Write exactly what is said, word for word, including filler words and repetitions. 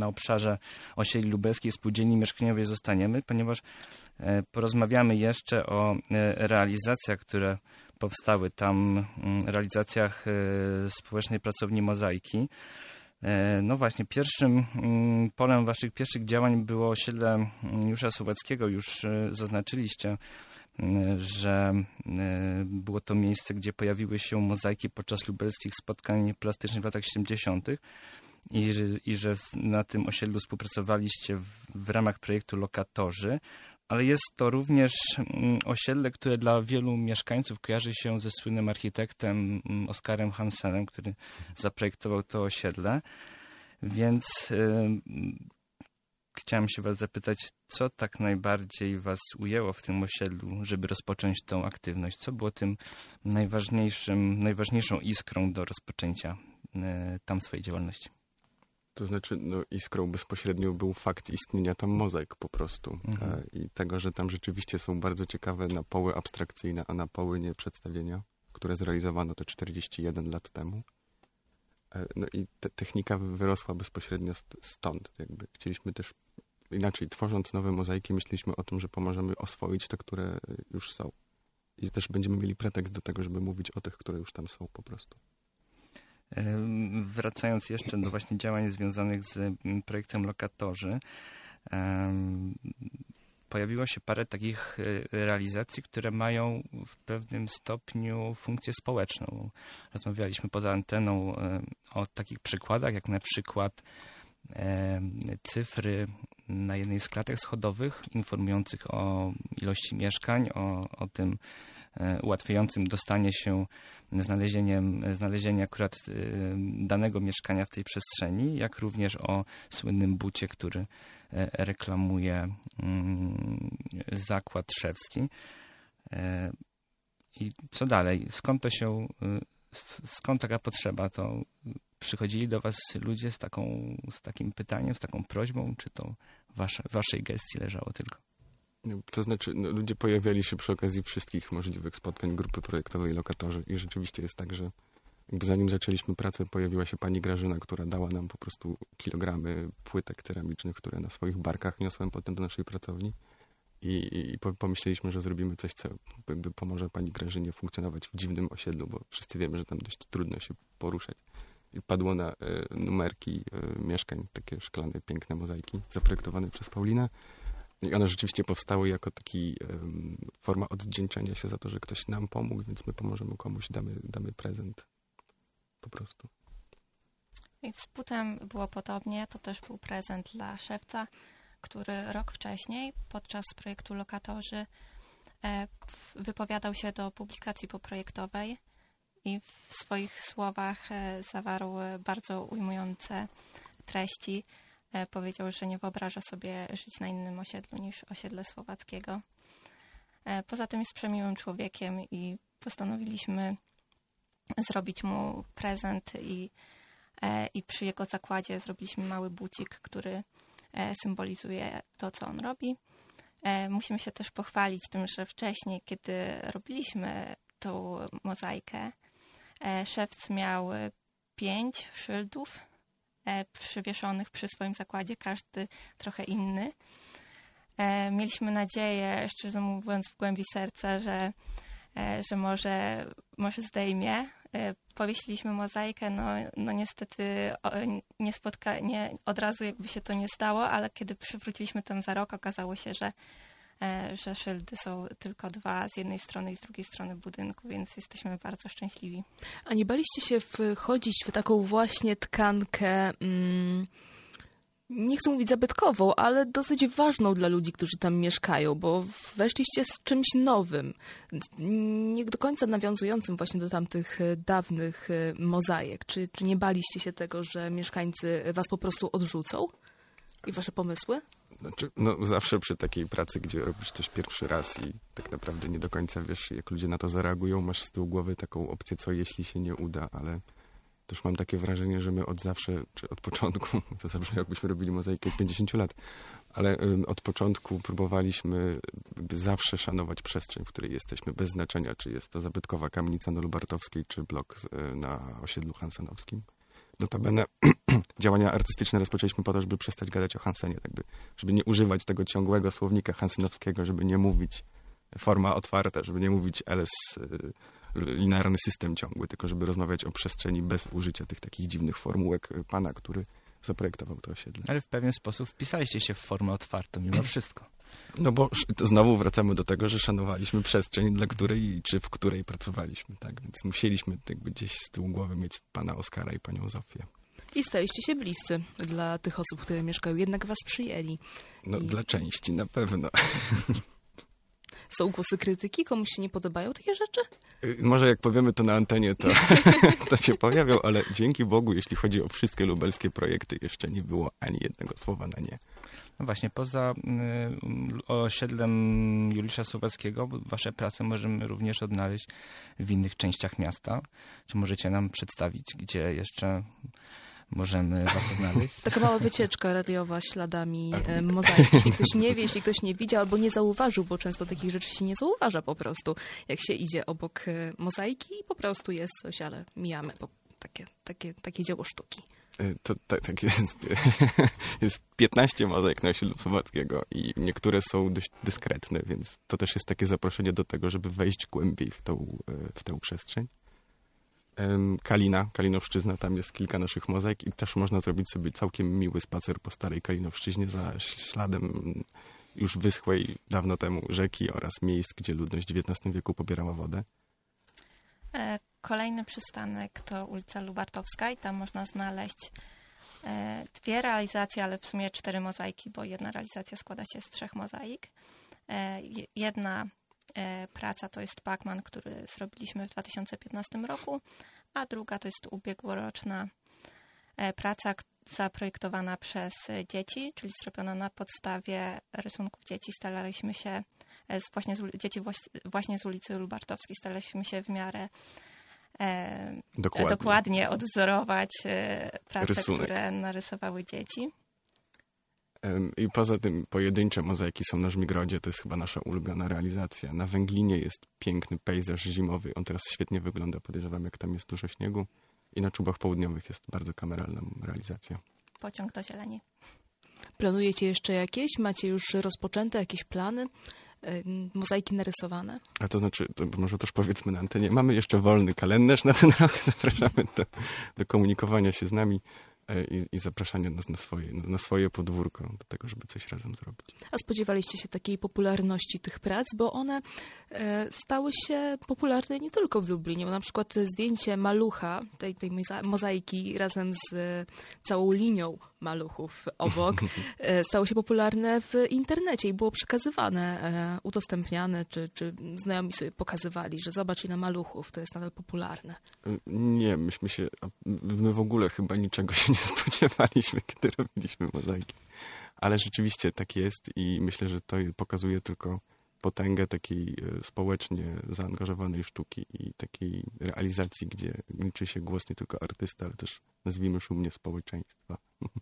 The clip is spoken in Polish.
na obszarze osiedli lubelskiej spółdzielni mieszkaniowej zostaniemy, ponieważ porozmawiamy jeszcze o realizacjach, które powstały tam, realizacjach społecznej pracowni Mozaiki. No właśnie, pierwszym polem waszych pierwszych działań było osiedle Józefa Słowackiego. Już zaznaczyliście, że było to miejsce, gdzie pojawiły się mozaiki podczas lubelskich spotkań plastycznych w latach siedemdziesiątych. I, i że na tym osiedlu współpracowaliście w, w ramach projektu Lokatorzy, ale jest to również osiedle, które dla wielu mieszkańców kojarzy się ze słynnym architektem Oskarem Hansenem, który zaprojektował to osiedle. Więc y, chciałem się was zapytać, co tak najbardziej was ujęło w tym osiedlu, żeby rozpocząć tą aktywność? Co było tym najważniejszym, najważniejszą iskrą do rozpoczęcia y, tam swojej działalności? To znaczy, no, iskrą bezpośrednio był fakt istnienia tam mozaik po prostu. Mhm. E, I tego, że tam rzeczywiście są bardzo ciekawe napoły abstrakcyjne, a napoły nie przedstawienia, które zrealizowano te czterdzieści jeden lat temu. E, no i te, technika wyrosła bezpośrednio st- stąd. Jakby chcieliśmy też, inaczej, tworząc nowe mozaiki, myśleliśmy o tym, że pomożemy oswoić te, które już są. I też będziemy mieli pretekst do tego, żeby mówić o tych, które już tam są po prostu. Wracając jeszcze do właśnie działań związanych z projektem Lokatorzy, pojawiło się parę takich realizacji, które mają w pewnym stopniu funkcję społeczną. Rozmawialiśmy poza anteną o takich przykładach, jak na przykład cyfry na jednej z klatek schodowych informujących o ilości mieszkań, o, o tym ułatwiającym dostanie się znalezieniem, znalezienie akurat danego mieszkania w tej przestrzeni, jak również o słynnym bucie, który reklamuje zakład szewski. I co dalej? Skąd to się, skąd taka potrzeba? To przychodzili do was ludzie z taką, z takim pytaniem, z taką prośbą, czy to wasze, waszej gestii leżało tylko? To znaczy, no, ludzie pojawiali się przy okazji wszystkich możliwych spotkań grupy projektowej Lokatorzy i rzeczywiście jest tak, że jakby zanim zaczęliśmy pracę, pojawiła się pani Grażyna, która dała nam po prostu kilogramy płytek ceramicznych, które na swoich barkach niosłem potem do naszej pracowni i, i pomyśleliśmy, że zrobimy coś, co jakby pomoże pani Grażynie funkcjonować w dziwnym osiedlu, bo wszyscy wiemy, że tam dość trudno się poruszać. I padło na y, numerki y, mieszkań, takie szklane, piękne mozaiki zaprojektowane przez Paulinę. I one rzeczywiście powstały jako taki um, forma odwdzięczenia się za to, że ktoś nam pomógł, więc my pomożemy komuś, damy, damy prezent. Po prostu. I z butem było podobnie. To też był prezent dla szewca, który rok wcześniej podczas projektu Lokatorzy e, wypowiadał się do publikacji poprojektowej i w swoich słowach e, zawarł bardzo ujmujące treści. Powiedział, że nie wyobraża sobie żyć na innym osiedlu niż osiedle Słowackiego. Poza tym jest przemiłym człowiekiem i postanowiliśmy zrobić mu prezent i, i przy jego zakładzie zrobiliśmy mały bucik, który symbolizuje to, co on robi. Musimy się też pochwalić tym, że wcześniej, kiedy robiliśmy tą mozaikę, szewc miał pięć szyldów przywieszonych przy swoim zakładzie, każdy trochę inny. Mieliśmy nadzieję, szczerze mówiąc w głębi serca, że, że może, może zdejmie. Powiesiliśmy mozaikę, no, no niestety nie spotka, nie, od razu jakby się to nie stało, ale kiedy przywróciliśmy tam za rok, okazało się, że że szyldy są tylko dwa z jednej strony i z drugiej strony budynku, więc jesteśmy bardzo szczęśliwi. A nie baliście się wchodzić w taką właśnie tkankę, mm, nie chcę mówić zabytkową, ale dosyć ważną dla ludzi, którzy tam mieszkają, bo weszliście z czymś nowym, nie do końca nawiązującym właśnie do tamtych dawnych mozaik. Czy, czy nie baliście się tego, że mieszkańcy was po prostu odrzucą i wasze pomysły? Znaczy, no zawsze przy takiej pracy, gdzie robisz coś pierwszy raz i tak naprawdę nie do końca wiesz, jak ludzie na to zareagują, masz z tyłu głowy taką opcję, co jeśli się nie uda, ale też mam takie wrażenie, że my od zawsze, czy od początku, to zabrzmi jakbyśmy robili mozaikę od pięćdziesięciu lat, ale um, od początku próbowaliśmy jakby zawsze szanować przestrzeń, w której jesteśmy, bez znaczenia, czy jest to zabytkowa kamienica na Lubartowskiej, czy blok z, na osiedlu hansenowskim. Notabene działania artystyczne rozpoczęliśmy po to, żeby przestać gadać o Hansenie, jakby, żeby nie używać tego ciągłego słownika hansenowskiego, żeby nie mówić forma otwarta, żeby nie mówić L S, linearny system ciągły, tylko żeby rozmawiać o przestrzeni bez użycia tych takich dziwnych formułek pana, który zaprojektował to osiedle. Ale w pewien sposób wpisaliście się w formę otwartą mimo wszystko. No bo to znowu wracamy do tego, że szanowaliśmy przestrzeń, dla której, czy w której pracowaliśmy, tak? Więc musieliśmy jakby gdzieś z tyłu głowy mieć pana Oskara i panią Zofię. I staliście się bliscy dla tych osób, które mieszkają, jednak was przyjęli. No I... dla części na pewno. Są głosy krytyki? Komuś się nie podobają takie rzeczy? Może jak powiemy to na antenie, to, to się pojawią, ale dzięki Bogu, jeśli chodzi o wszystkie lubelskie projekty, jeszcze nie było ani jednego słowa na nie. No właśnie, poza y, osiedlem Juliusza Słowackiego, wasze prace możemy również odnaleźć w innych częściach miasta. Czy możecie nam przedstawić, gdzie jeszcze możemy was odnaleźć? Taka mała wycieczka radiowa śladami e, mozaiki. Jeśli ktoś nie wie, jeśli ktoś nie widział albo nie zauważył, bo często takich rzeczy się nie zauważa po prostu, jak się idzie obok e, mozaiki i po prostu jest coś, ale mijamy, bo takie, takie, takie dzieło sztuki. To tak, tak jest. Jest piętnaście mozaik na osiedlu Słowackiego i niektóre są dość dyskretne, więc to też jest takie zaproszenie do tego, żeby wejść głębiej w tą, w tę przestrzeń. Kalina, Kalinowszczyzna, tam jest kilka naszych mozaik i też można zrobić sobie całkiem miły spacer po starej Kalinowszczyźnie za śladem już wyschłej dawno temu rzeki oraz miejsc, gdzie ludność w dziewiętnastym wieku pobierała wodę. Kolejny przystanek to ulica Lubartowska i tam można znaleźć e, dwie realizacje, ale w sumie cztery mozaiki, bo jedna realizacja składa się z trzech mozaik. E, jedna e, praca to jest Pacman, który zrobiliśmy w dwa tysiące piętnastym roku, a druga to jest ubiegłoroczna e, praca zaprojektowana przez dzieci, czyli zrobiona na podstawie rysunków dzieci. Staraliśmy się, z, właśnie z, dzieci właśnie z ulicy Lubartowskiej, staraliśmy się w miarę E, dokładnie. dokładnie odwzorować e, prace, Rysunek. które narysowały dzieci. I poza tym pojedyncze mozaiki są na Żmigrodzie, to jest chyba nasza ulubiona realizacja. Na Węglinie jest piękny pejzaż zimowy, on teraz świetnie wygląda, podejrzewam, jak tam jest dużo śniegu. I na Czubach Południowych jest bardzo kameralna realizacja. Pociąg do zieleni. Planujecie jeszcze jakieś? Macie już rozpoczęte jakieś plany? Mozaiki narysowane? A to znaczy, to może też powiedzmy na antenie, mamy jeszcze wolny kalendarz na ten rok, zapraszamy do, do komunikowania się z nami i, i zapraszania nas na swoje, na swoje podwórko, do tego, żeby coś razem zrobić. A spodziewaliście się takiej popularności tych prac, bo one e, stały się popularne nie tylko w Lublinie, bo na przykład zdjęcie malucha, tej, tej mozaiki razem z e, całą linią maluchów obok, e, stało się popularne w internecie i było przekazywane, e, udostępniane, czy, czy znajomi sobie pokazywali, że zobacz ile maluchów, to jest nadal popularne. Nie, myśmy się, my w ogóle chyba niczego się nie spodziewaliśmy, kiedy robiliśmy mozaiki. Ale rzeczywiście tak jest i myślę, że to pokazuje tylko potęgę takiej społecznie zaangażowanej sztuki i takiej realizacji, gdzie liczy się głos nie tylko artysty, ale też nazwijmy szumnie społeczeństwa.